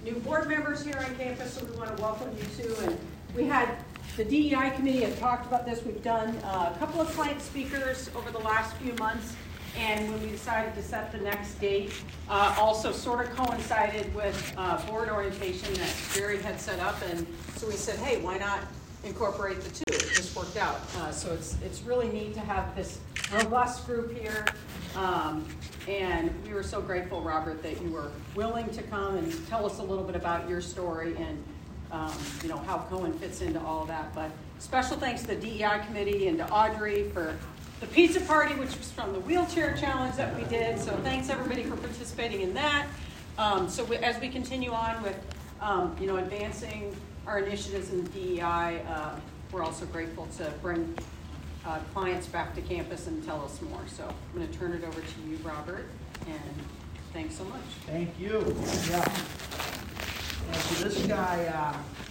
new board members here on campus, so we want to welcome you too. And we had the DEI committee had talked about this. We've done a couple of client speakers over the last few months, and when we decided to set the next date, also sort of coincided with board orientation that Jerry had set up, and so we said, hey, why not incorporate the two? It just worked out. So it's really neat to have this robust group here, and we were so grateful, Robert, that you were willing to come and tell us a little bit about your story and how Cohen fits into all of that. But special thanks to the DEI committee and to Audrey for the pizza party, which was from the wheelchair challenge that we did. So thanks everybody for participating in that. As we continue on with advancing our initiatives in the DEI, we're also grateful to bring clients back to campus and tell us more. So I'm going to turn it over to you, Robert, and thanks so much. Thank you. Yeah. So this guy,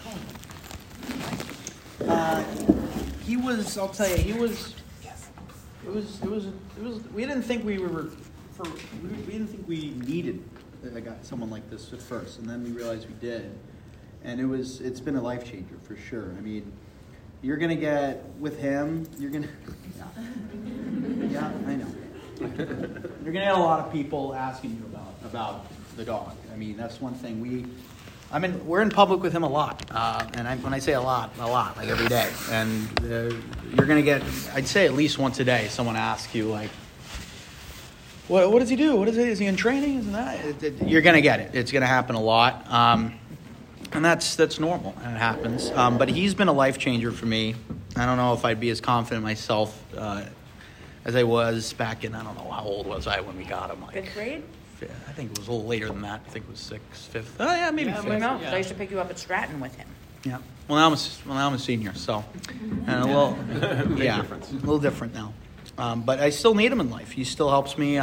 he was, I'll tell you, he was, it was, we didn't think we didn't think we needed someone like this at first, and then we realized we did. And it's been a life changer for sure. I mean, you're going to get, with him, you're going to, yeah, I know. You're going to get a lot of people asking you about the dog. I mean, that's one thing we're in public with him a lot. And when I say a lot, like every day. And you're going to get, I'd say at least once a day, someone asks you, like, what does he do? What is it? Is he in training? Isn't that? You're going to get it. It's going to happen a lot. And that's normal, and it happens. But he's been a life changer for me. I don't know if I'd be as confident myself as I was back in, I don't know, how old was I when we got him? Like, fifth grade? I think it was a little later than that. I think it was fifth. Oh, yeah, maybe fifth. No, I used to pick you up at Stratton with him. Yeah. Well, now I'm a senior, so. And a little, yeah, difference. A little different now. But I still need him in life. He still helps me.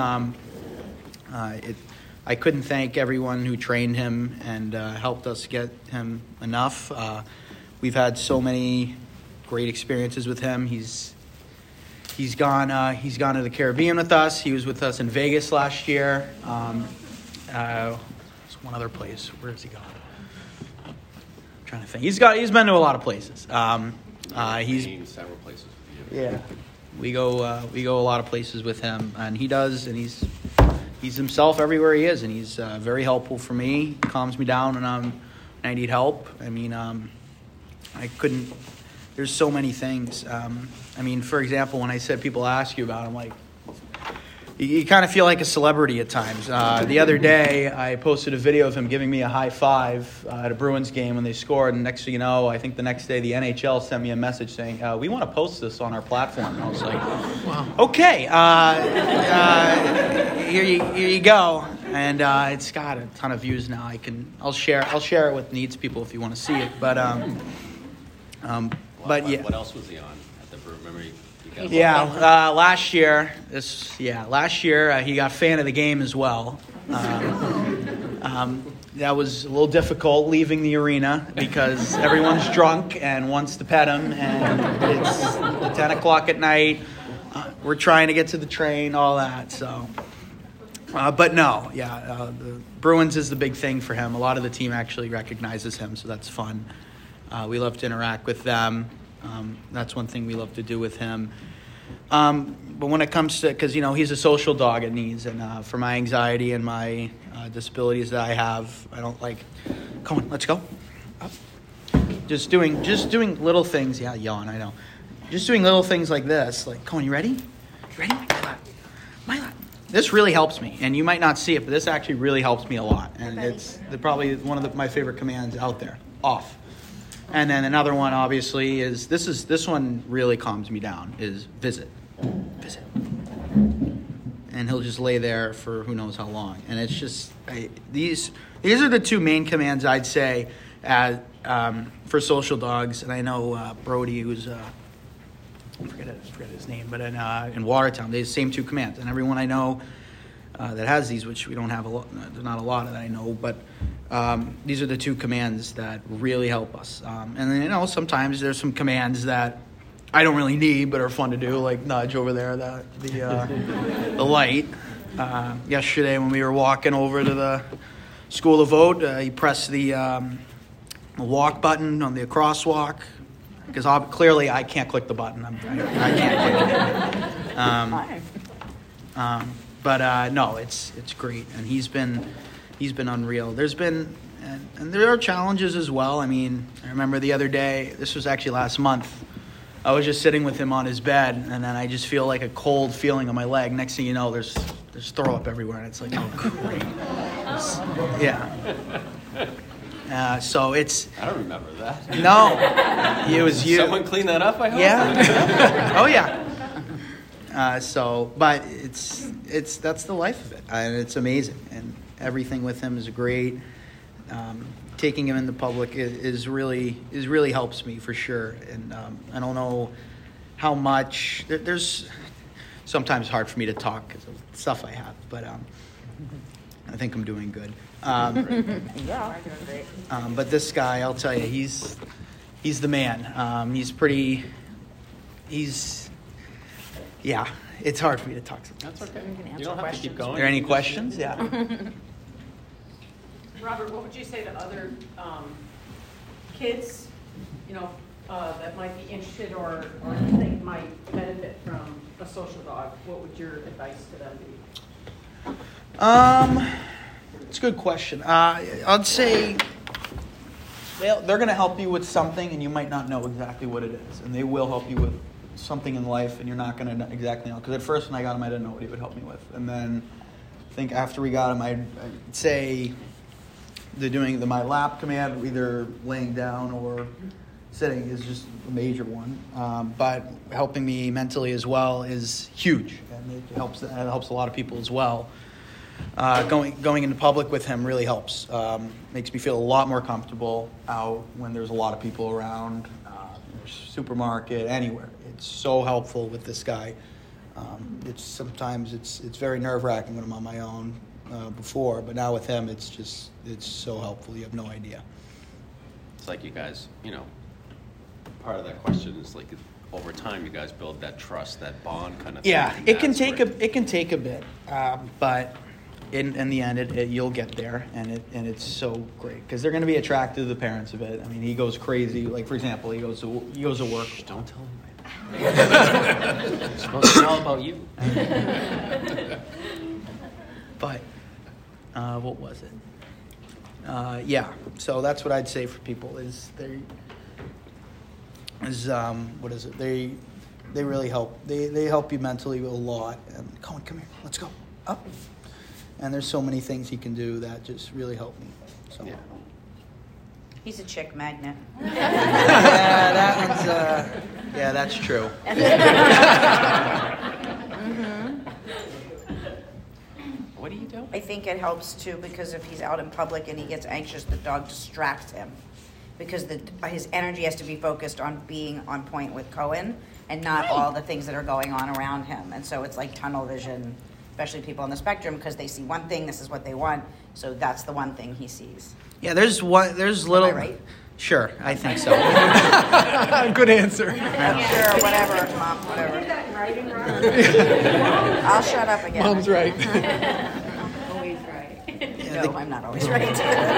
I couldn't thank everyone who trained him and helped us get him enough. We've had so many great experiences with him. He's gone to the Caribbean with us. He was with us in Vegas last year. There's one other place. Where has he gone? I'm trying to think. He's been to a lot of places. He's several places with you. Yeah. We go a lot of places with him, and he's himself everywhere he is, and he's very helpful for me. He calms me down when I need help. I mean, there's so many things. For example, when I said people ask you about him, like, you kind of feel like a celebrity at times. The other day, I posted a video of him giving me a high five at a Bruins game when they scored, and next thing you know, I think the next day the NHL sent me a message saying, we want to post this on our platform. And I was like, wow. Okay, here you go. And it's got a ton of views now. I'll share it with needs people if you want to see it. But yeah. What else was he on at the Bruins? Remember last year he got fan of the game as well. That was a little difficult leaving the arena because everyone's drunk and wants to pet him, and it's 10 o'clock at night. We're trying to get to the train, all that. So, the Bruins is the big thing for him. A lot of the team actually recognizes him, so that's fun. We love to interact with them. That's one thing we love to do with him. But when it comes to, because, he's a social dog at needs, and for my anxiety and my disabilities that I have, I don't like, come on, let's go. Up. Just doing little things. Yeah, yawn, I know. Just doing little things like this, like, come on, you ready? You ready? My lap. This really helps me, and you might not see it, but this actually really helps me a lot. And it's probably one of my favorite commands out there. Off. And then another one, obviously, is this one really calms me down, is visit. And he'll just lay there for who knows how long. And it's just, these are the two main commands I'd say for social dogs. And I know Brody, who's, I forget his name, but in Watertown, they have the same two commands. And everyone I know that has these, which we don't have a lot, not a lot that I know, but these are the two commands that really help us. And then, sometimes there's some commands that I don't really need, but are fun to do, like nudge over there, the light. Yesterday when we were walking over to School of Vote. You press the walk button on the crosswalk, because clearly I can't click the button. I can't click it. But no, it's great, and he's been unreal. There's been and there are challenges as well. I mean, I remember the other day. This was actually last month. I was just sitting with him on his bed, and then I just feel like a cold feeling on my leg. Next thing you know, there's throw up everywhere, and it's like, oh, great. Yeah. So it's. I don't remember that. No, it was you. Someone clean that up, I hope? Yeah. Oh, yeah. But that's the life of it, and it's amazing, and everything with him is great. Taking him into public is really helps me for sure, and I don't know how much. There's sometimes hard for me to talk because of stuff I have, but I think I'm doing good. Yeah, I'm doing great. But this guy, I'll tell you, he's the man. Yeah, it's hard for me to talk sometimes. That's okay. You can answer You don't have to keep questions. going. Are there any questions? Yeah. Robert, what would you say to other kids, that might be interested or think might benefit from a social dog? What would your advice to them be? It's a good question. I'd say they're going to help you with something, and you might not know exactly what it is, and they will help you with something in life, and you're not going to exactly know. Because at first, when I got him, I didn't know what he would help me with, and then I think after we got him, I'd say they're doing my lap command, either laying down or sitting, is just a major one. But helping me mentally as well is huge, and it helps a lot of people as well. Going into public with him really helps. Makes me feel a lot more comfortable out when there's a lot of people around, supermarket, anywhere. It's so helpful with this guy. Sometimes it's very nerve-wracking when I'm on my own before, but now with him, it's so helpful. You have no idea. It's like you guys, part of that question is like over time you guys build that trust, that bond kind of thing. Yeah, it can take a bit, but in the end, you'll get there, and it's so great because they're going to be attracted to the parents of it. I mean, he goes crazy. Like for example, he goes to work. Shh, don't tell him. It's supposed to be all about you. But what was it? Yeah. So that's what I'd say for people what is it? They really help. They help you mentally a lot. And come here, let's go up. And there's so many things he can do that just really help me. So. Yeah. He's a chick magnet. Yeah, that's true. What do you do? I think it helps too because if he's out in public and he gets anxious, the dog distracts him because his energy has to be focused on being on point with Cohen and not all the things that are going on around him. And so it's like tunnel vision, especially people on the spectrum, because they see one thing, this is what they want, so that's the one thing he sees. Yeah, there's little. Am I right? Sure, I think so. Good answer. Sure, whatever, Mom, whatever. Is that in writing, Robert? I'll shut up again. Mom's right. Always right. No, I'm not always right.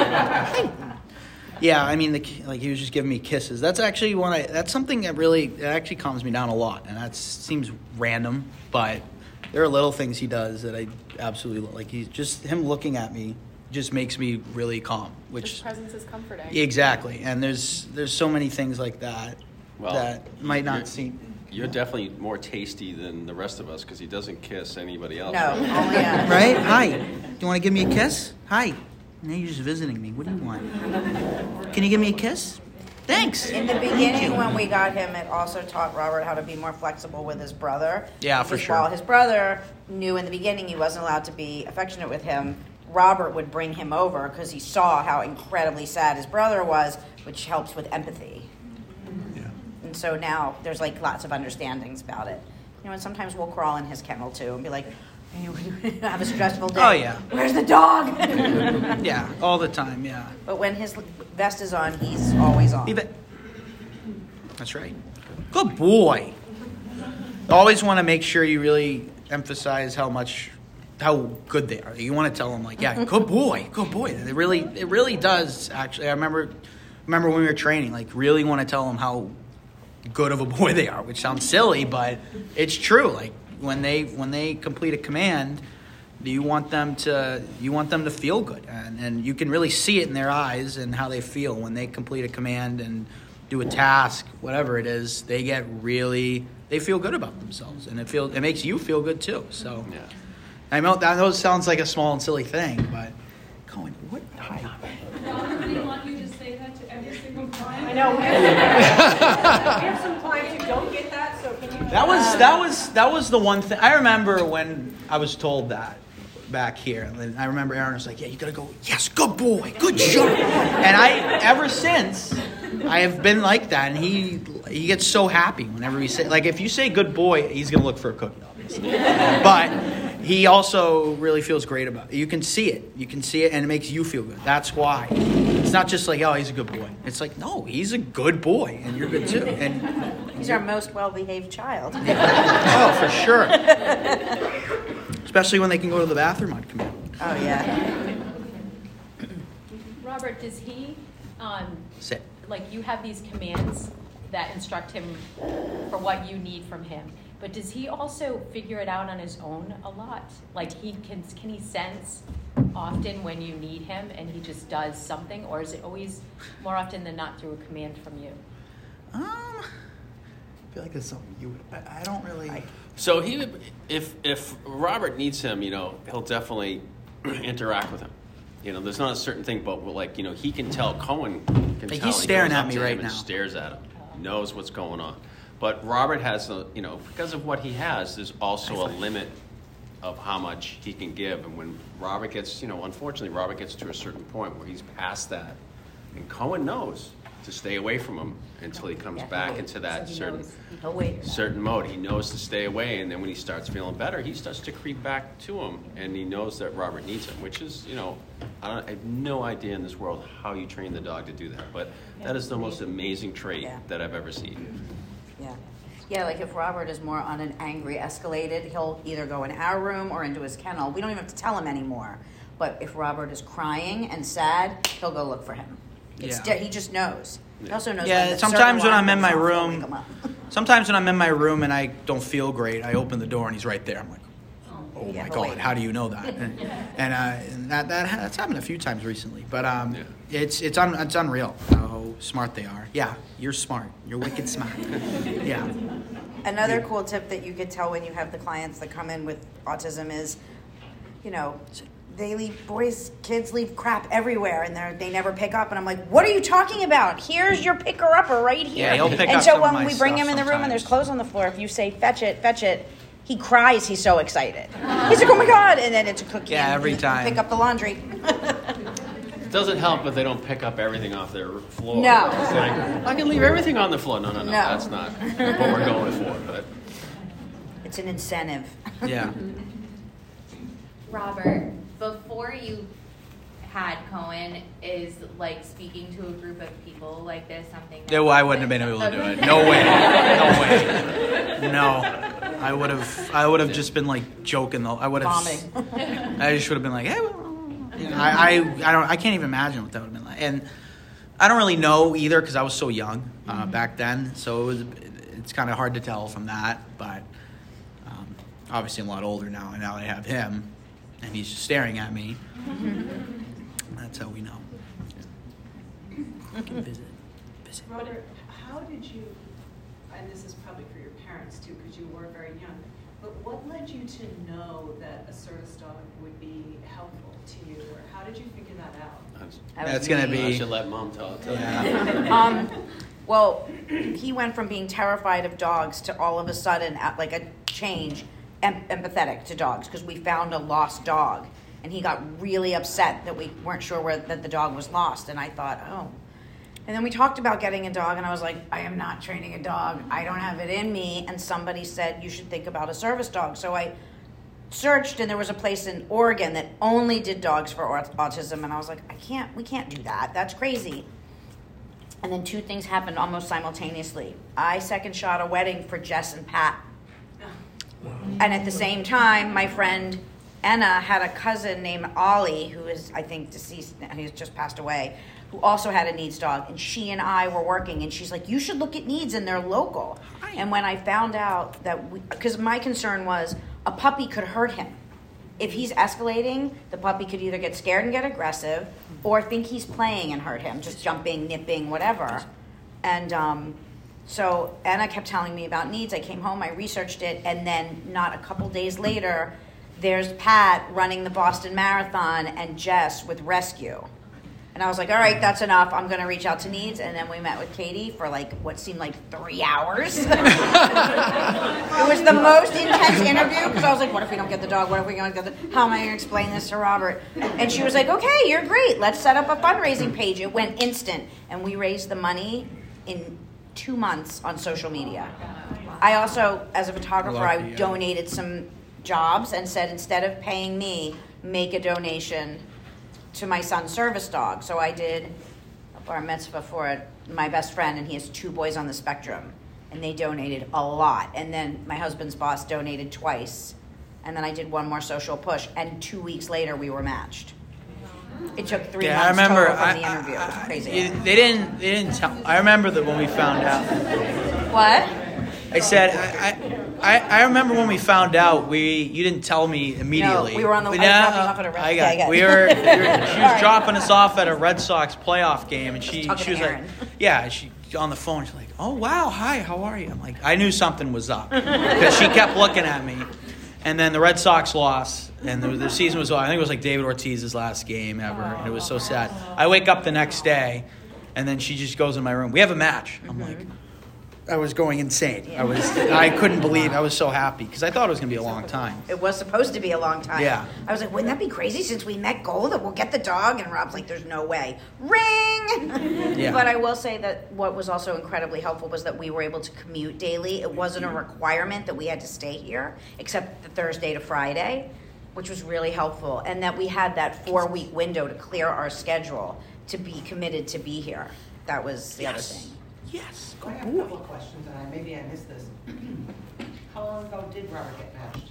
Yeah, I mean, like he was just giving me kisses. That's actually that's something that actually calms me down a lot, and that seems random, but there are little things he does that I absolutely like. Him looking at me just makes me really calm. His presence is comforting. Exactly, and there's so many things like that that might not seem. You're definitely more tasty than the rest of us because he doesn't kiss anybody else. No, only us. Right? Hi. You want to give me a kiss? Hi. Now you're just visiting me. What do you want? Can you give me a kiss? Thanks. In the beginning, when we got him, it also taught Robert how to be more flexible with his brother. Yeah, for Because sure. While his brother knew in the beginning he wasn't allowed to be affectionate with him, Robert would bring him over because he saw how incredibly sad his brother was, which helps with empathy. Yeah. And so now there's like lots of understandings about it. And sometimes we'll crawl in his kennel too and be like, have a stressful day. Oh, yeah. Where's the dog? Yeah, all the time, yeah. But when his vest is on, he's always on. That's right. Good boy. Always want to make sure you really emphasize how good they are. You want to tell them like, yeah, good boy. It really does actually. I remember when we were training, like really want to tell them how good of a boy they are, which sounds silly, but it's true. Like when they complete a command, you want them to feel good, and you can really see it in their eyes and how they feel when they complete a command and do a task, whatever it is. They feel good about themselves, and it makes you feel good too. So Yeah. I know it sounds like a small and silly thing, but Cohen, what? Robert, we want you to say that to every single client. I know, we have some clients who don't get that, so can you? That was the one thing I remember when I was told that back here. And I remember Aaron was like, "Yeah, you gotta go. Yes, good boy, good job." And ever since, I have been like that, and he gets so happy whenever we say, like, if you say "good boy," he's gonna look for a cookie, obviously. But he also really feels great about it. You can see it, and it makes you feel good. That's why. It's not just like, oh, he's a good boy. It's like, no, he's a good boy, and you're good too. And He's our most well-behaved child. oh, for sure. Especially when they can go to the bathroom on command. Oh, yeah. Robert, does he, Sit. like you have these commands that instruct him for what you need from him, but does he also figure it out on his own a lot? Like can he sense often when you need him and he just does something, or is it always more often than not through a command from you? I feel like it's something you would. I don't really. So if Robert needs him, he'll definitely interact with him. There's not a certain thing, but like, he can tell. Cohen can Like, tell. he's He staring goes at up me to right him and now. stares at him. He knows what's going on. But Robert has, because of what he has, there's also a limit of how much he can give. And when Robert gets, unfortunately, Robert gets to a certain point where he's past that. And Cohen knows to stay away from him until he comes back into that certain mode. He knows to stay away, and then when he starts feeling better, he starts to creep back to him, and he knows that Robert needs him, which is, I have no idea in this world how you train the dog to do that, but that is the most amazing trait that I've ever seen. Yeah. Yeah, like if Robert is more on an angry escalated, he'll either go in our room or into his kennel. We don't even have to tell him anymore. But if Robert is crying and sad, he'll go look for him. He just knows. He also knows. Yeah, sometimes when I'm in my room, sometimes when I'm in my room and I don't feel great, I open the door and he's right there. I'm like, oh my God, how do you know that? And that's happened a few times recently. But it's unreal how smart they are. Yeah, you're smart. You're wicked smart. Yeah. Another cool tip that you could tell when you have the clients that come in with autism is, kids leave crap everywhere and they never pick up. And I'm like, what are you talking about? Here's your picker-upper right here. Yeah, he'll pick and up so some of when my we bring stuff him in the room and there's sometimes. clothes on the floor, if you say, fetch it, he cries. He's so excited. He's like, oh my God. And then it's a cookie. Yeah, and every time. Pick up the laundry. It doesn't help if they don't pick up everything off their floor. No. It's like, I can leave everything on the floor. No, that's not what we're going for. But It's an incentive. Yeah. Robert, before you had Cohen, is like speaking to a group of people like this something? That I wouldn't have been able to do it. No way. No. I would have just been like joking though. I would have. Bombing. I just would have been like, hey. I can't even imagine what that would have been like. And I don't really know either because I was so young back then. So it's kind of hard to tell from that. But obviously I'm a lot older now, and now I have him, and he's just staring at me. That's how we know. Visit. Robert, how did you, and this is probably for your parents too, because you were very young, but what led you to know that a service dog would be helpful to you, or how did you figure that out? That's going to I be. should let Mom tell it. Yeah. Well, he went from being terrified of dogs to all of a sudden, at like a change, empathetic to dogs because we found a lost dog. And he got really upset that we weren't sure that the dog was lost. And I thought, oh. And then we talked about getting a dog, and I was like, I am not training a dog. I don't have it in me. And somebody said, you should think about a service dog. So I searched, and there was a place in Oregon that only did dogs for autism. And I was like, we can't do that. That's crazy. And then two things happened almost simultaneously. I second shot a wedding for Jess and Pat. And at the same time, my friend Anna had a cousin named Ollie, who is, I think, deceased now. He's just passed away, who also had a needs dog. And she and I were working, and she's like, you should look at needs, and they're local. And when I found out that, because my concern was a puppy could hurt him. If he's escalating, the puppy could either get scared and get aggressive or think he's playing and hurt him, just jumping, nipping, whatever. And so Anna kept telling me about needs. I came home, I researched it, and then not a couple days later, there's Pat running the Boston Marathon and Jess with Rescue. And I was like, all right, that's enough. I'm going to reach out to Needs. And then we met with Katie for like what seemed like 3 hours. It was the most intense interview because I was like, what if we don't get the dog? What if we don't get the... How am I going to explain this to Robert? And she was like, okay, you're great. Let's set up a fundraising page. It went instant. And we raised the money in 2 months on social media. I also, as a photographer, I donated some jobs and said, instead of paying me, make a donation to my son's service dog. So I did a bar mitzvah for my best friend, and he has 2 boys on the spectrum, and they donated a lot. And then my husband's boss donated twice, and then I did one more social push, and 2 weeks later we were matched. It took 3 months I remember, total from the interview. It was crazy. They didn't tell. I remember that when we found out. What? I said, I remember when we found out. You didn't tell me immediately. No, we were on the. I was dropping off at a Red. I got. Yeah, She was dropping us off at a Red Sox playoff game, and she was like, yeah, she on the phone. She's like, oh wow, hi, how are you? I'm like, I knew something was up because she kept looking at me. And then the Red Sox lost, and the season was. I think it was like David Ortiz's last game ever, and it was so sad. I wake up the next day, and then she just goes in my room. We have a match. I'm like. I was going insane. Yeah. I couldn't believe. I was so happy because I thought it was going to be a long time. It was supposed to be a long time. Yeah. I was like, wouldn't that be crazy since we met goal that we'll get the dog? And Rob's like, there's no way. Ring! Yeah. But I will say that what was also incredibly helpful was that we were able to commute daily. It wasn't a requirement that we had to stay here, except the Thursday to Friday, which was really helpful. And that we had that 4-week window to clear our schedule to be committed to be here. That was the other thing. Yes. I have a couple of questions, and maybe I missed this. How long ago did Robert get matched?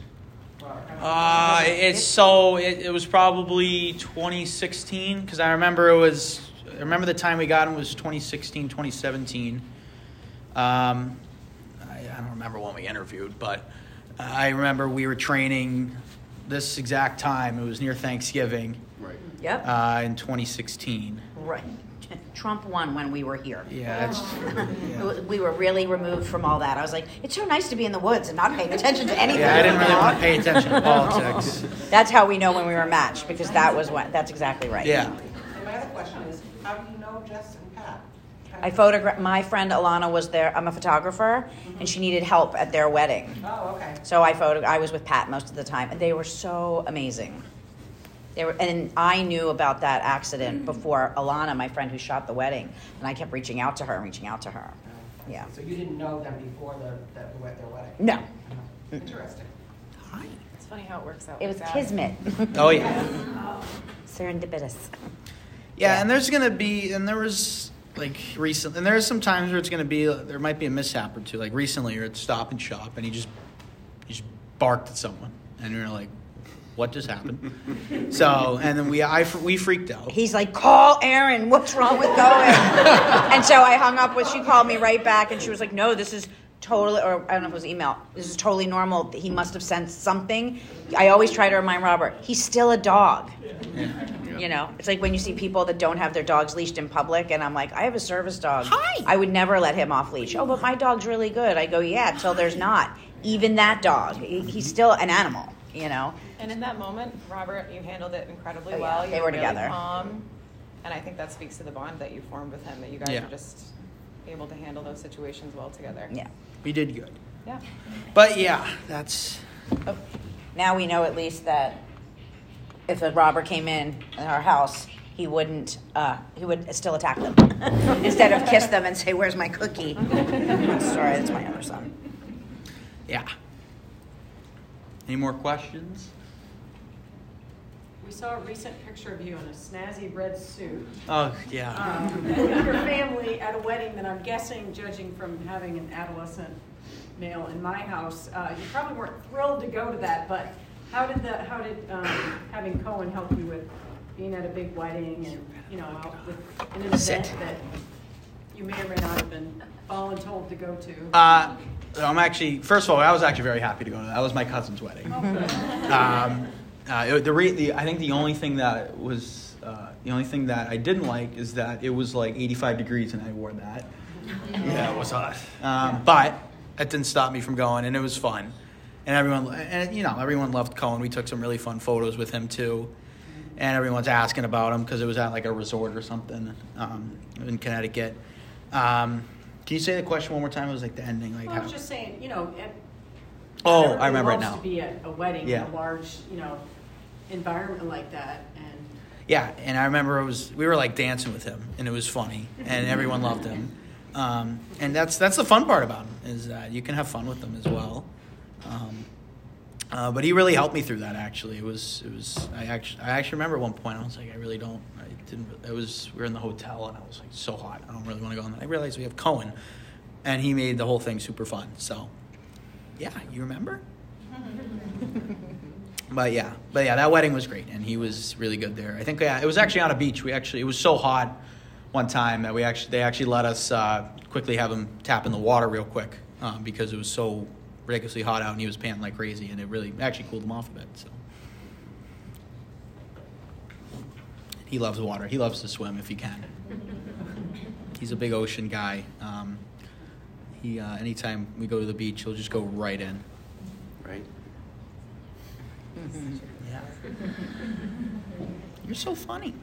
It was probably 2016 because I remember the time we got him was 2016, 2017. I don't remember when we interviewed, but I remember we were training this exact time. It was near Thanksgiving. Right. Yep. In 2016. Right. Trump won when we were here. Yeah, We were really removed from all that. I was like, it's so nice to be in the woods and not paying attention to anything. Yeah, I didn't really want to pay attention to politics. That's how we know when we were matched, because that's exactly right. Yeah. And my other question is, how do you know Jess and Pat? My friend Alana was there. I'm a photographer, and she needed help at their wedding. Oh, okay. So I was with Pat most of the time, and they were so amazing. And I knew about that accident before Alana, my friend who shot the wedding, and I kept reaching out to her. Yeah. So you didn't know them before their wedding? No. Interesting. It's funny how it works out. It was like that. kismet. Oh yeah. Serendipitous. Yeah, and there's gonna be, and there was like recently, and there's some times where there might be a mishap or two. Like recently, you're at Stop and Shop, and he just barked at someone, and you're like, what just happened? So, and then we freaked out. He's like, call Aaron. What's wrong with going? And so I hung up she called me right back, and she was like, no, this is totally, or I don't know if it was email. This is totally normal. He must have sensed something. I always try to remind Robert, he's still a dog. Yeah. You know, it's like when you see people that don't have their dogs leashed in public, and I'm like, I have a service dog. Hi. I would never let him off leash. Oh, but my dog's really good. I go, yeah, till there's not. Even that dog, he's still an animal, you know. And in that moment, Robert, you handled it incredibly Oh, yeah. well. They You were really together. calm, and I think that speaks to the bond that you formed with him. That you guys are just able to handle those situations well together. Yeah. We did good. Yeah. But yeah, that's. Oh, now we know at least that if a robber came in our house, he would still attack them instead of kiss them and say, "Where's my cookie?" Sorry, that's my other son. Yeah. Any more questions? We saw a recent picture of you in a snazzy red suit. Oh yeah. With your family at a wedding that I'm guessing, judging from having an adolescent male in my house, you probably weren't thrilled to go to that, but How did having Cohen help you with being at a big wedding and, out with in an event that you may or may not have been voluntold to go to? I'm actually, first of all, I was actually very happy to go to that. That was my cousin's wedding. I think the only thing that I didn't like is that it was like 85 degrees and I wore that. Yeah, it was hot. But that didn't stop me from going, and it was fun. And everyone loved Cohen. We took some really fun photos with him too. And everyone's asking about him because it was at like a resort or something in Connecticut. Can you say the question one more time? It was like the ending. I was just saying, I remember it loves now. To be at a wedding Yeah. in a large, environment like that, and yeah, and I remember we were like dancing with him, and it was funny, and everyone loved him. And that's the fun part about him is that you can have fun with them as well. But he really helped me through that. Actually, I actually remember at one point I was like, we were in the hotel and I was like, so hot, I don't really want to go. And then I realized we have Cohen, and he made the whole thing super fun. So, yeah, you remember? But yeah, that wedding was great, and he was really good there. I think it was actually on a beach. It was so hot one time that they actually let us quickly have him tap in the water real quick because it was so ridiculously hot out, and he was panting like crazy, and it really actually cooled him off a bit. So he loves water. He loves to swim if he can. He's a big ocean guy. Anytime we go to the beach, he'll just go right in. Right? Yeah. You're so funny.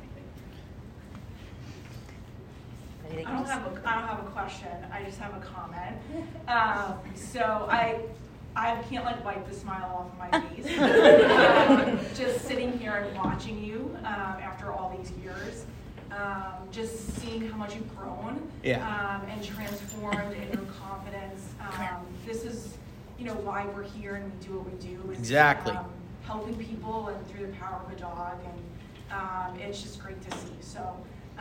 I don't have a question. I just have a comment. So I can't wipe the smile off of my face. Just sitting here and watching you after all these years, just seeing how much you've grown and transformed in your confidence. This is why we're here and we do what we do. It's, exactly. Helping people and through the power of a dog, and it's just great to see. So.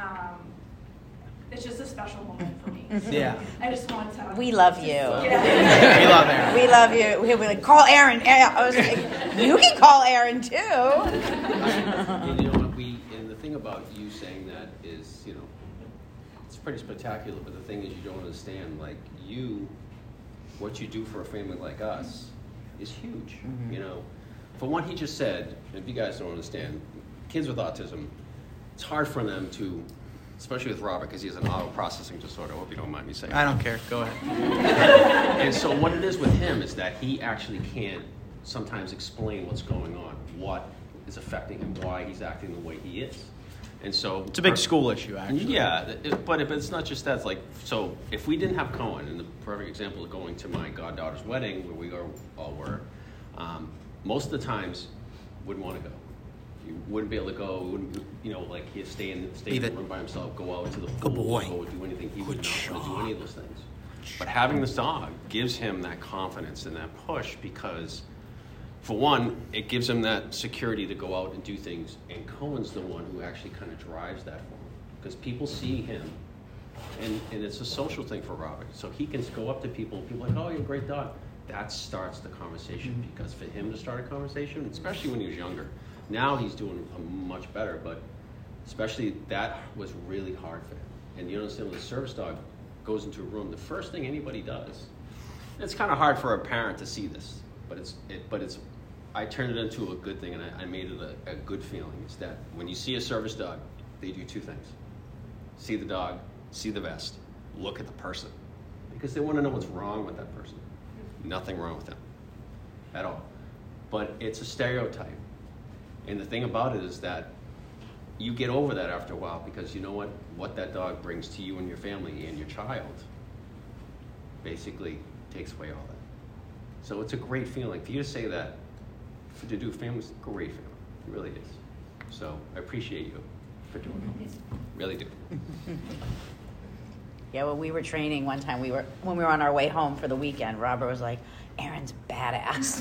It's just a special moment for me. Yeah. I just want to. We love you. We love Aaron. We love you. We'll be like, call Aaron. I was like, you can call Aaron too. And you know what? And the thing about you saying that is, it's pretty spectacular. But the thing is, you don't understand. What you do for a family like us is huge. Mm-hmm. For what he just said, if you guys don't understand, kids with autism, it's hard for them to. Especially with Robert, because he has an auto processing disorder. I hope you don't mind me saying I don't care. Go ahead. And so what it is with him is that he actually can't sometimes explain what's going on, what is affecting him, why he's acting the way he is. And so It's a big school issue, actually. Yeah, but it's not just that. It's like, so if we didn't have Cohen, and the perfect example of going to my goddaughter's wedding, where we all were, most of the times wouldn't want to go. You wouldn't be able to go. He'd stay in the room by himself, go out to the pool, go do anything. He would not want to do any of those things. But having this dog gives him that confidence and that push because, for one, it gives him that security to go out and do things. And Cohen's the one who actually kind of drives that for him because people see him, and it's a social thing for Robert. So he can go up to people are like, "Oh, you're a great dog." That starts the conversation because for him to start a conversation, especially when he was younger. Now he's doing much better, but especially that was really hard for him. And you understand when the service dog goes into a room, the first thing anybody does, it's kind of hard for a parent to see this, but I turned it into a good thing, and I made it a good feeling. Is that when you see a service dog, they do two things: see the dog, see the vest, look at the person, because they want to know what's wrong with that person. Nothing wrong with them at all, but it's a stereotype. And the thing about it is that you get over that after a while because you know what that dog brings to you and your family and your child basically takes away all that. So it's a great feeling. For you to say that, to do family, it's a great feeling. It really is. So I appreciate you for doing it. Really do. Yeah, when we were training one time, when we were on our way home for the weekend, Robert was like, Aaron's badass.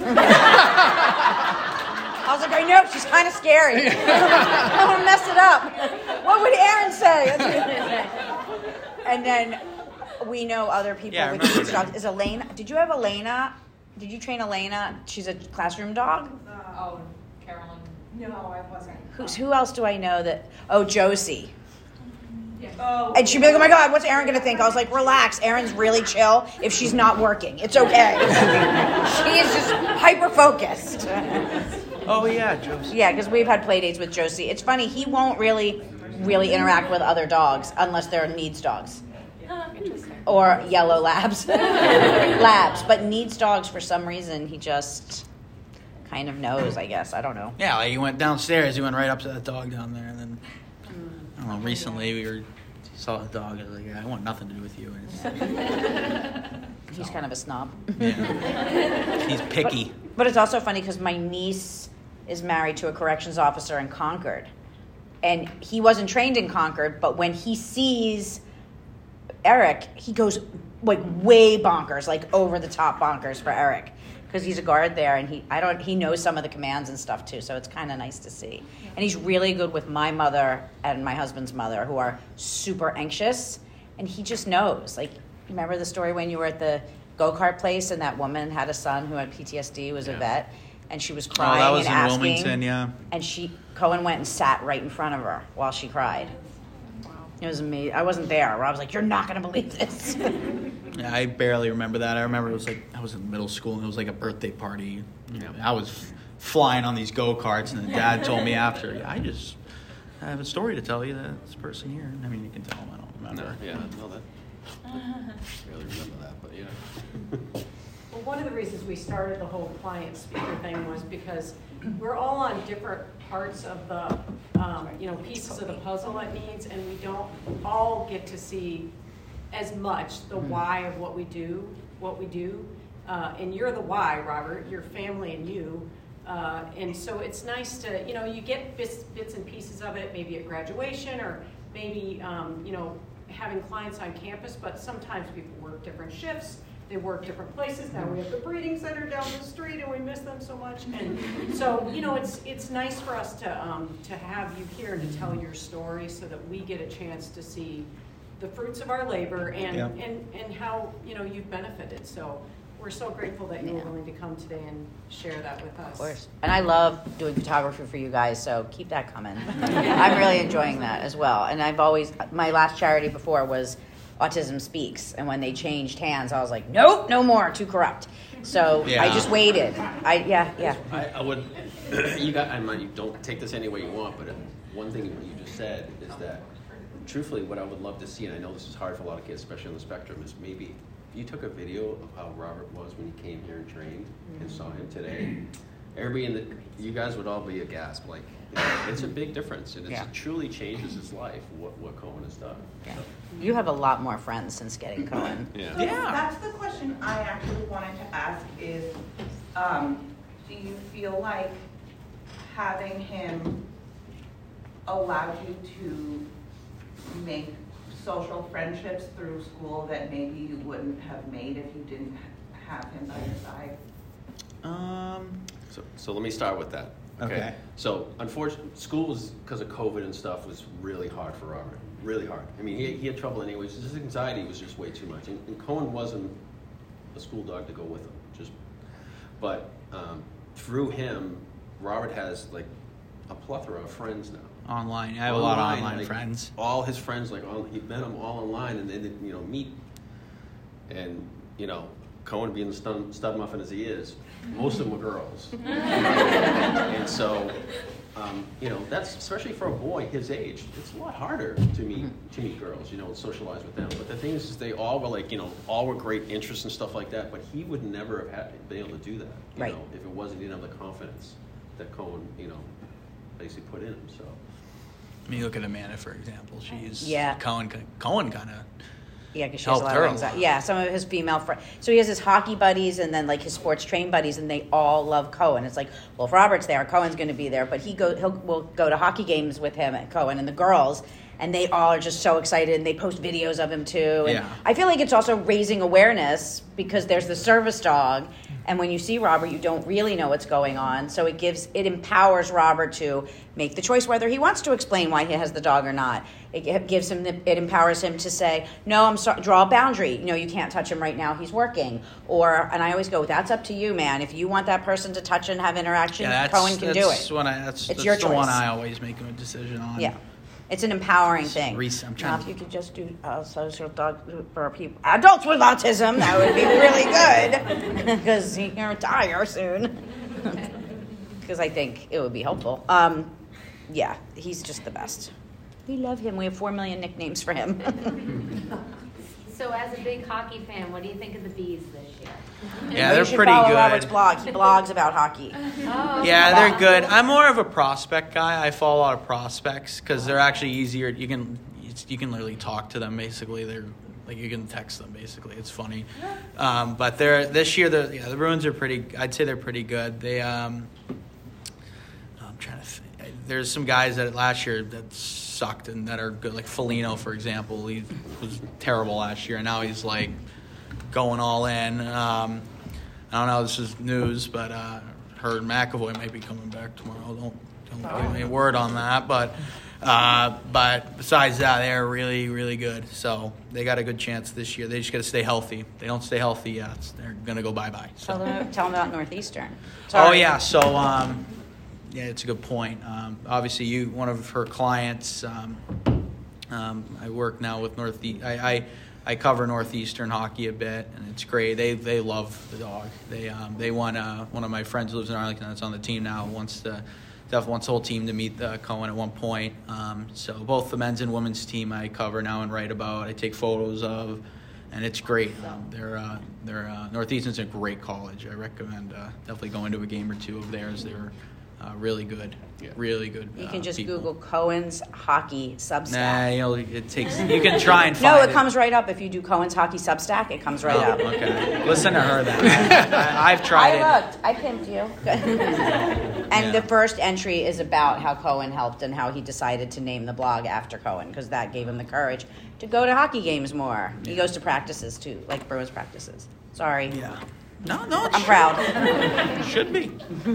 I was like, I know, she's kind of scary. I don't want to mess it up. What would Aaron say? And then we know other people with these dogs. Is Elena, did you have Elena? Did you train Elena? She's a classroom dog? Carolyn. No, I wasn't. Who else do I know that? Oh, Josie. Oh. And she'd be like, oh my God, what's Erin going to think? I was like, relax. Erin's really chill if she's not working. It's okay. She is just hyper-focused. Oh yeah, Josie. Yeah, because we've had play dates with Josie. It's funny, he won't really interact with other dogs unless they're needs dogs. Or yellow labs. Labs. But needs dogs, for some reason, he just kind of knows, I guess. I don't know. Yeah, like he went downstairs. He went right up to that dog down there, and then I don't know. Recently, we saw the dog. I was like, yeah, I want nothing to do with you. And He's kind of a snob. yeah. He's picky. But it's also funny because my niece is married to a corrections officer in Concord. And he wasn't trained in Concord, but when he sees Eric, he goes like way bonkers, like over the top bonkers for Eric. Because he's a guard there, and he knows some of the commands and stuff too, so it's kind of nice to see. And he's really good with my mother and my husband's mother, who are super anxious, and he just knows. Like, remember the story when you were at the go-kart place and that woman had a son who had PTSD, was a vet, and she was crying that was and in asking. Wilmington, yeah. And Cohen went and sat right in front of her while she cried. It was amazing. I wasn't there. I was like, you're not going to believe this. Yeah, I barely remember that. I remember it was like I was in middle school and it was like a birthday party. Yeah. I was flying on these go-karts and the dad told me after, yeah, I have a story to tell you that this person here. I mean, you can tell him I don't remember. No, yeah, no, that. I barely remember that, but yeah. Well, one of the reasons we started the whole client speaker thing was because we're all on different parts of the, pieces of the puzzle it needs, and we don't all get to see as much the why of what we do. And you're the why, Robert, your family and you. And so it's nice to, you get bits and pieces of it, maybe at graduation or maybe, having clients on campus, but sometimes people work different shifts. They work different places. Now we have the breeding center down the street, and we miss them so much. And so, it's nice for us to have you here and to tell your story, so that we get a chance to see the fruits of our labor and how you've benefited. So we're so grateful that you were willing to come today and share that with us. Of course. And I love doing photography for you guys, so keep that coming. I'm really enjoying that as well. And my last charity before was Autism Speaks, and when they changed hands, I was like, nope, no more, too corrupt. So I just waited. I would. You don't take this any way you want, but one thing you just said is that, truthfully, what I would love to see, and I know this is hard for a lot of kids, especially on the spectrum, is maybe if you took a video of how Robert was when he came here and trained, and saw him today. Everybody you guys would all be aghast. Like, it's a big difference, and it truly changes his life. What Cohen has done. Yeah. So. You have a lot more friends since getting Cohen. So that's the question I actually wanted to ask is, do you feel like having him allowed you to make social friendships through school that maybe you wouldn't have made if you didn't have him by your side? So let me start with that. Okay. So unfortunately, school was, because of COVID and stuff, was really hard for Robert. Really hard. I mean, he had trouble anyways. His anxiety was just way too much. And Cohen wasn't a school dog to go with him. But through him, Robert has like a plethora of friends now. Online. I have a lot of online friends. All his friends, he met them all online, and they didn't, meet. And, Cohen being the stud muffin as he is, most of them were girls. And so, that's, especially for a boy his age, it's a lot harder to meet girls, and socialize with them. But the thing is they all were all were great interests and stuff like that, but he would never have been able to do that, right. If it wasn't, he didn't have the confidence that Cohen, basically put in him, so. I mean, look at Amanda, for example. She's Cohen kind of. Yeah, because she has a lot of anxiety. Yeah, some of his female friends. So he has his hockey buddies and then his sports train buddies, and they all love Cohen. It's like, well, if Robert's there, Cohen's going to be there, but we'll go to hockey games with him at Cohen and the girls, and they all are just so excited, and they post videos of him too. And I feel like it's also raising awareness because there's the service dog, And when you see Robert, you don't really know what's going on. So it empowers Robert to make the choice whether he wants to explain why he has the dog or not. It empowers him to say, no, I'm sorry, draw a boundary. You can't touch him right now. He's working. And I always go, that's up to you, man. If you want that person to touch and have interaction, Cohen can do it. That's your the choice. one I always make a decision on. Yeah. It's an empowering thing. I'm trying now, if you could just do social dog for people, adults with autism, that would be really good because you're gonna retire soon. Because I think it would be helpful. Yeah, he's just the best. We love him. We have 4 million nicknames for him. So, as a big hockey fan, what do you think of the Bees this year? Yeah, they're you should pretty follow good. Robert's blog. He blogs about hockey. Oh, Yeah, they're good. I'm more of a prospect guy. I follow a lot of prospects because they're actually easier. You can literally talk to them. Basically, they're like you can text them. Basically, it's funny. But this year the Bruins are pretty. I'd say they're pretty good. They I'm trying to think. There's some guys that last year that sucked and that are good, like Foligno, for example. He was terrible last year, and now he's like going all in. I don't know. This is news, but heard McAvoy might be coming back tomorrow. Don't give me a word on that, but besides that, they're really, really good. So they got a good chance this year. They just got to stay healthy. If they don't stay healthy, yeah, they're gonna go bye-bye. So. Tell them about Northeastern. Sorry. Oh yeah, so yeah, it's a good point. Obviously, one of her clients. I work now with Northeast. I cover Northeastern hockey a bit, and it's great. They love the dog. They want one of my friends who lives in Arlington that's on the team now wants the whole team to meet Cohen at one point. So both the men's and women's team I cover now and write about. I take photos of, and it's great. Northeastern's a great college. I recommend definitely going to a game or two of theirs. They're really good. Yeah. Really good. You can just people. Google Cohen's Hockey Substack. Nah, it takes. You can try and find No, it comes right up. If you do Cohen's Hockey Substack, it comes right up. Okay. Listen to her then. I've tried it. I looked. I pinned you. And the first entry is about how Cohen helped and how he decided to name the blog after Cohen because that gave him the courage to go to hockey games more. He goes to practices too, like Bruins practices. Sorry. Yeah. No, I'm proud. Should be.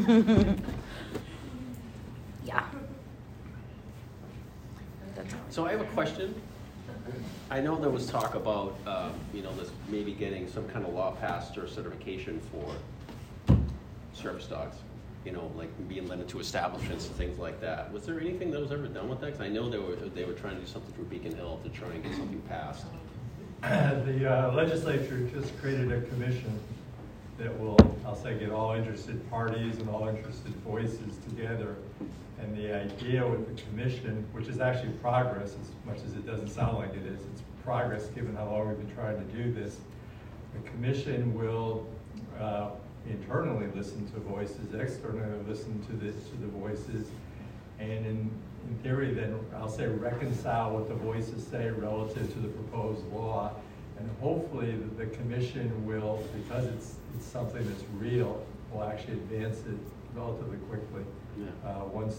Yeah. So I have a question. I know there was talk about, this maybe getting some kind of law passed or certification for service dogs, like being limited to establishments and things like that. Was there anything that was ever done with that? Because I know they were trying to do something for Beacon Hill to try and get something passed. The legislature just created a commission that will, I'll say, get all interested parties and all interested voices together. And the idea with the commission, which is actually progress as much as it doesn't sound like it is, it's progress given how long we've been trying to do this. The commission will internally listen to voices, externally listen to the voices, and in theory then I'll say reconcile what the voices say relative to the proposed law. And hopefully the commission will, because it's something that's real, will actually advance it relatively quickly. Yeah. Once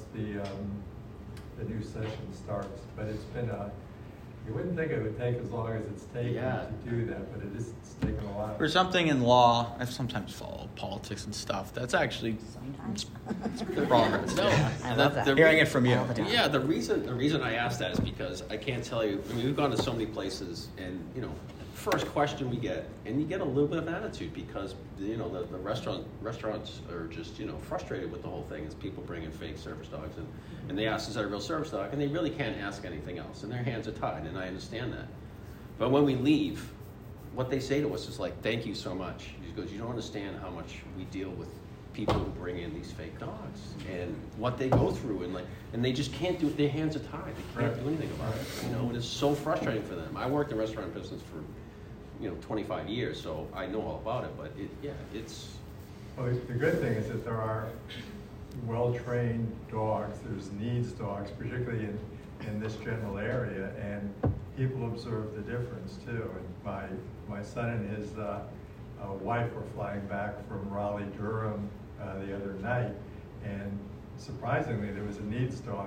the new session starts. But it's been you wouldn't think it would take as long as it's taken to do that, but it's taken a while. For something in law, I sometimes follow politics and stuff. That's actually it's progress. No, I love that. Hearing it from you. Yeah, the reason I asked that is because I can't tell you. I mean, we've gone to so many places, and first question we get, and you get a little bit of attitude because the restaurants are just frustrated with the whole thing as people bring in fake service dogs and they ask, is that a real service dog? And they really can't ask anything else, and their hands are tied, and I understand that. But when we leave, what they say to us is like, thank you so much. He goes, you don't understand how much we deal with people who bring in these fake dogs and what they go through, and they just can't do it. Their hands are tied. They can't do anything about it. And it's so frustrating for them. I worked in the restaurant business for 25 years, so I know all about it, but it's... Well, the good thing is that there are well-trained dogs, there's needs dogs, particularly in this general area, and people observe the difference too. And my son and his wife were flying back from Raleigh-Durham the other night, and surprisingly there was a needs dog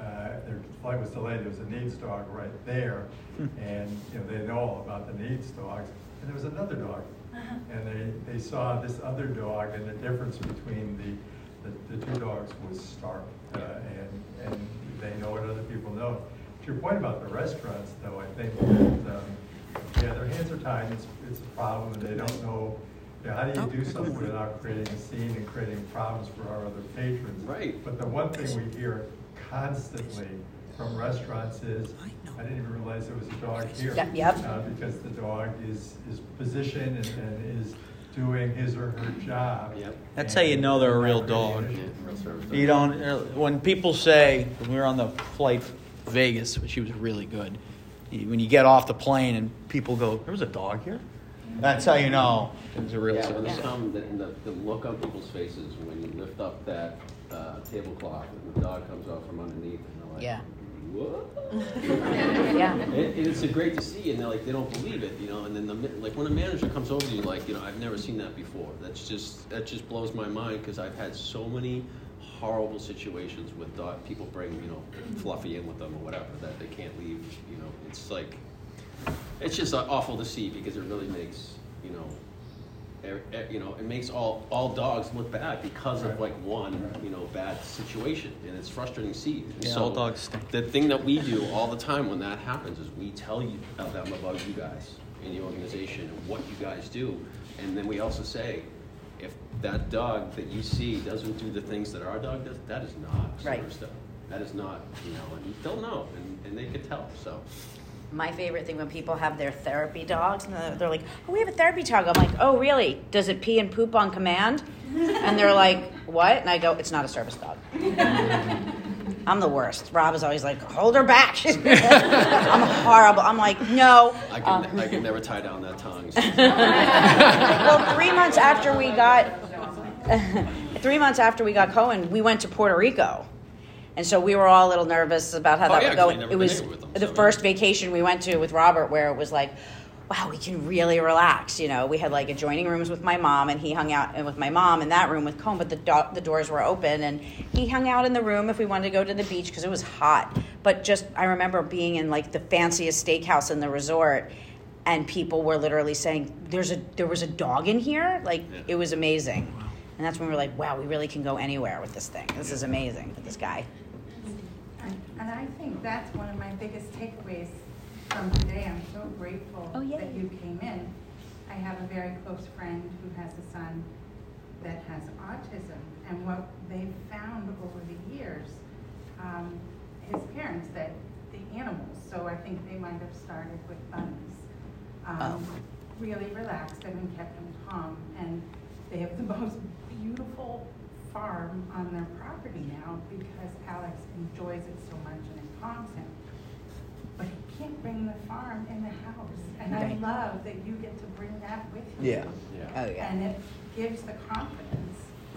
their flight was delayed. There was a needs dog right there, and they know all about the needs dogs. And there was another dog, and they saw this other dog, and the difference between the two dogs was stark, and they know what other people know. To your point about the restaurants, though, I think that their hands are tied. It's a problem, and they don't know. How do you do something without creating a scene and creating problems for our other patrons? Right. But the one thing we hear constantly from restaurants is, I didn't even realize there was a dog here. Yep. Because the dog is positioned and is doing his or her job. Yep. That's how you know they're a real dog. You don't. When people say, when we were on the flight to Vegas, she was really good. When you get off the plane and people go, "There was a dog here." That's how you know it's a real Yeah, dog. when they come, the look on people's faces when you lift up that tablecloth and the dog comes out from underneath, and they're like, Yeah. "What?" Yeah. It's great to see, and they're like, they don't believe it, And then like when a manager comes over to you, like, I've never seen that before. That just blows my mind, because I've had so many horrible situations with people bring Fluffy in with them or whatever that they can't leave. It's like, it's just awful to see, because it really makes it makes all dogs look bad because of like one bad situation, and it's frustrating to see. Yeah, So all dogs stink. the thing that we do all the time when that happens is we tell them about you guys in the organization and what you guys do, and then we also say, if that dog that you see doesn't do the things that our dog does, that is not Right. service dog. That is not, and they'll know, and they could tell. So. My favorite thing when people have their therapy dogs, and they're like, "Oh, we have a therapy dog." I'm like, "Oh, really? Does it pee and poop on command?" And they're like, "What?" And I go, "It's not a service dog." I'm the worst. Rob is always like, "Hold her back." I'm horrible. I'm like, "No." I can never tie down that tongue. Well, 3 months after we got 3 months after we got Cohen, we went to Puerto Rico. And so we were all a little nervous about how that would go. It was the first vacation we went to with Robert, where it was like, wow, we can really relax. We had like adjoining rooms with my mom, and he hung out with my mom in that room with Cohen, but the doors were open, and he hung out in the room if we wanted to go to the beach because it was hot. But I remember being in like the fanciest steakhouse in the resort, and people were literally saying, there was a dog in here? Like, It was amazing. And that's when we were like, wow, we really can go anywhere with this thing. This is amazing with this guy. And I think that's one of my biggest takeaways from today. I'm so grateful that you came in. I have a very close friend who has a son that has autism. And what they've found over the years, his parents, that the animals, so I think they might have started with bunnies, really relaxed them and kept them calm. And they have the most beautiful farm on their property now because Alex enjoys it so much and it calms him. But he can't bring the farm in the house. And I love that you get to bring that with you. Yeah. Oh, yeah. And it gives the confidence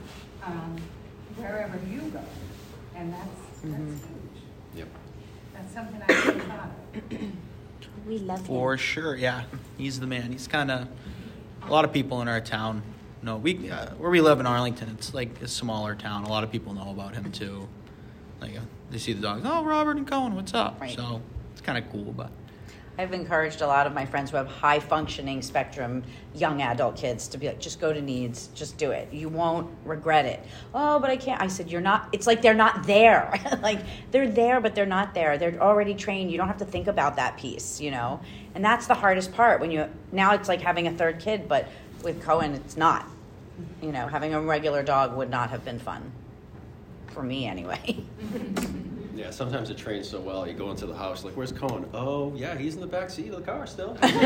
wherever you go. And that's huge. Yep. That's something I never thought of. We love him. For sure, yeah. He's the man. He's kind of, a lot of people in our town know. Where we live in Arlington, it's like a smaller town. A lot of people know about him too. Like they see the dogs. Oh, Robert and Cohen, what's up? Right. So it's kind of cool, but. I've encouraged a lot of my friends who have high functioning spectrum young adult kids to be like, just go to Needs, just do it. You won't regret it. Oh, but I can't. I said, you're not, it's like they're not there. Like they're there, but they're not there. They're already trained. You don't have to think about that piece, And that's the hardest part now it's like having a third kid, but with Cohen, it's not. Having a regular dog would not have been fun. For me anyway. Yeah, sometimes it trains so well. You go into the house, like, where's Cohen? Oh, yeah, he's in the back seat of the car still. I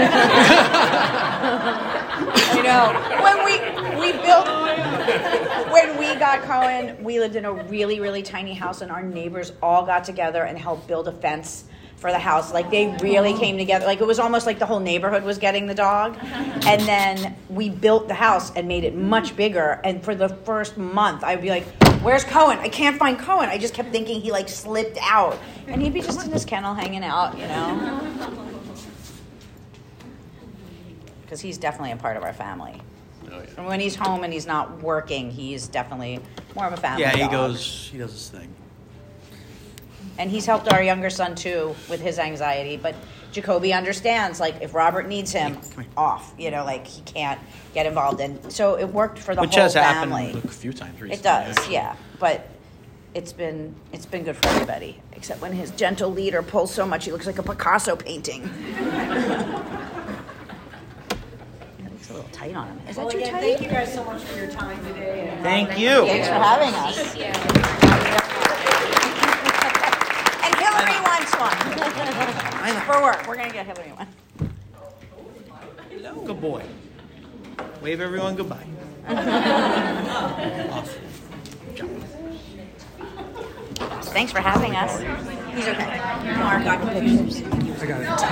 know. When we got Cohen, we lived in a really, really tiny house, and our neighbors all got together and helped build a fence for the house. Like, they really came together. Like, it was almost like the whole neighborhood was getting the dog. And then we built the house and made it much bigger. And for the first month, I'd be like, where's Cohen? I can't find Cohen. I just kept thinking he, slipped out. And he'd be just in his kennel hanging out, Because he's definitely a part of our family. Oh, yeah. And when he's home and he's not working, he's definitely more of a family Yeah, dog. he does his thing. And he's helped our younger son too with his anxiety. But Jacoby understands, like, if Robert needs him, off. You know, like, he can't get involved. And so it worked for the Which whole has family. happened a few times recently. It does, actually. yeah. But it's been good for everybody. Except when his gentle leader pulls so much, he looks like a Picasso painting. That looks a little tight on him. Is that Well, too again, tight? thank you guys so much for your time today. And Thank you. Thanks for having us. Thank you. And Hillary wants one. For work. We're going to get Hillary one. Good boy. Wave everyone goodbye. Awesome. Thanks for having us. He's okay. Mark got the pictures. I got it.